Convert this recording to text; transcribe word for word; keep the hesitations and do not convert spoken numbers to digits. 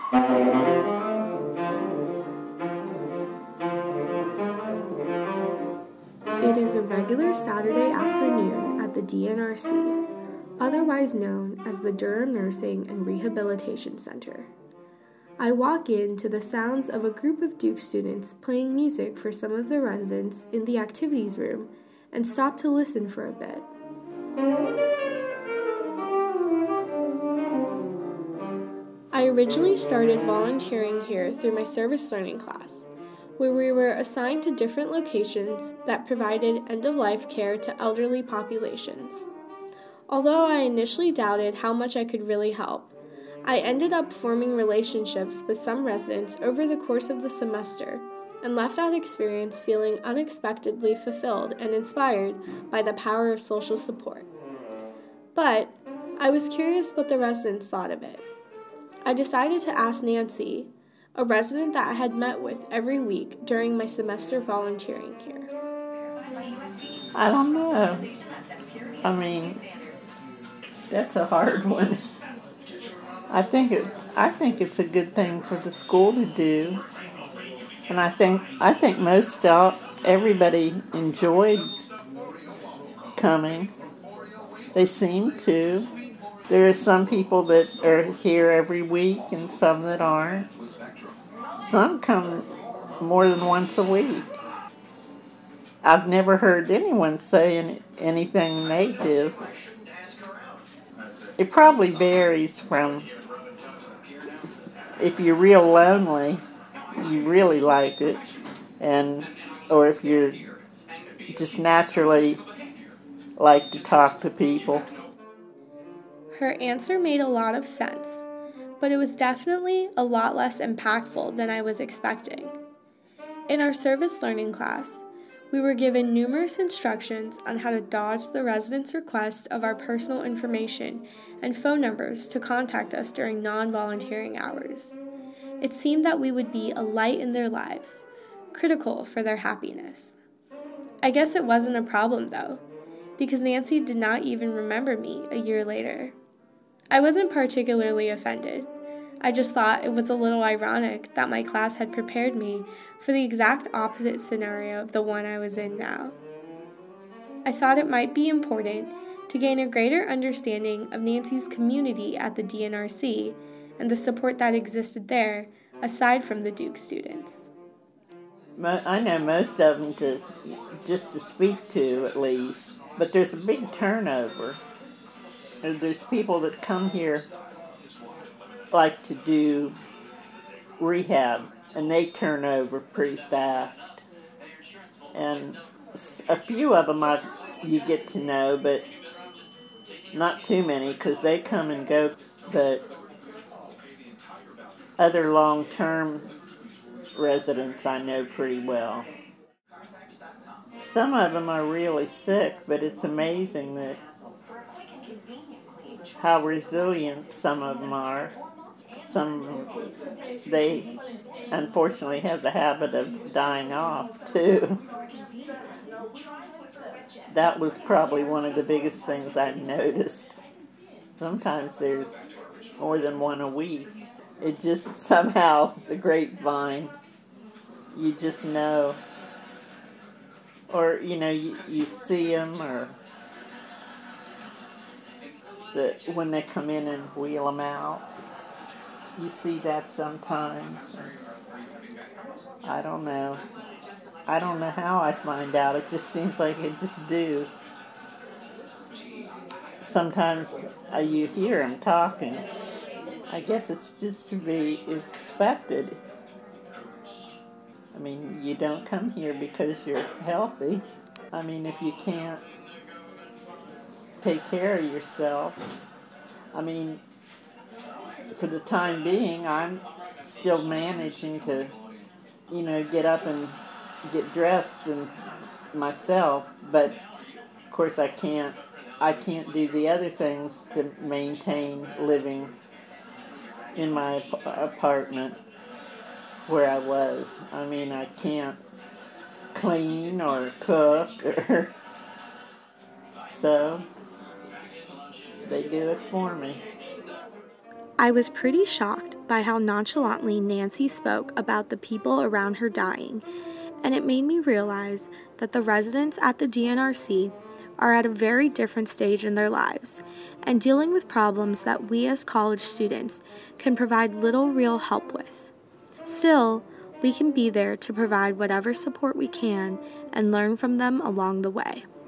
It is a regular Saturday afternoon at the D N R C, otherwise known as the Durham Nursing and Rehabilitation Center. I walk in to the sounds of a group of Duke students playing music for some of the residents in the activities room and stop to listen for a bit. I originally started volunteering here through my service learning class, where we were assigned to different locations that provided end-of-life care to elderly populations. Although I initially doubted how much I could really help, I ended up forming relationships with some residents over the course of the semester and left that experience feeling unexpectedly fulfilled and inspired by the power of social support. But I was curious what the residents thought of it. I decided to ask Nancy, a resident that I had met with every week during my semester volunteering here. I don't know. I mean, that's a hard one. I think it's I think it's a good thing for the school to do, and I think I think most all, everybody enjoyed coming. They seem to. There are some people that are here every week, and some that aren't. Some come more than once a week. I've never heard anyone say any, anything negative. It probably varies from, if you're real lonely, you really like it, and or if you're just naturally like to talk to people. Her answer made a lot of sense, but it was definitely a lot less impactful than I was expecting. In our service learning class, we were given numerous instructions on how to dodge the residents' request of our personal information and phone numbers to contact us during non-volunteering hours. It seemed that we would be a light in their lives, critical for their happiness. I guess it wasn't a problem, though, because Nancy did not even remember me a year later. I wasn't particularly offended. I just thought it was a little ironic that my class had prepared me for the exact opposite scenario of the one I was in now. I thought it might be important to gain a greater understanding of Nancy's community at the D N R C and the support that existed there, aside from the Duke students. I know most of them to just to speak to, at least, but there's a big turnover. There's people that come here like to do rehab, and they turn over pretty fast. And a few of them I, you get to know, but not too many, because they come and go. But other long-term residents I know pretty well. Some of them are really sick, but it's amazing that how resilient some of them are. Some, they unfortunately have the habit of dying off, too. That was probably one of the biggest things I've noticed. Sometimes there's more than one a week. It just somehow, the grapevine, you just know. Or, you know, you, you see them, or the, when they come in and wheel them out. You see that sometimes. I don't know. I don't know how I find out. It just seems like I just do. Sometimes uh, you hear them talking. I guess it's just to be expected. I mean, you don't come here because you're healthy. I mean, if you can't take care of yourself, I mean, for the time being, I'm still managing to, you know, get up and get dressed and myself, but of course I can't, I can't do the other things to maintain living in my ap- apartment where I was. I mean, I can't clean or cook, or so they do it for me. I was pretty shocked by how nonchalantly Nancy spoke about the people around her dying, and it made me realize that the residents at the D N R C are at a very different stage in their lives and dealing with problems that we as college students can provide little real help with. Still, we can be there to provide whatever support we can and learn from them along the way.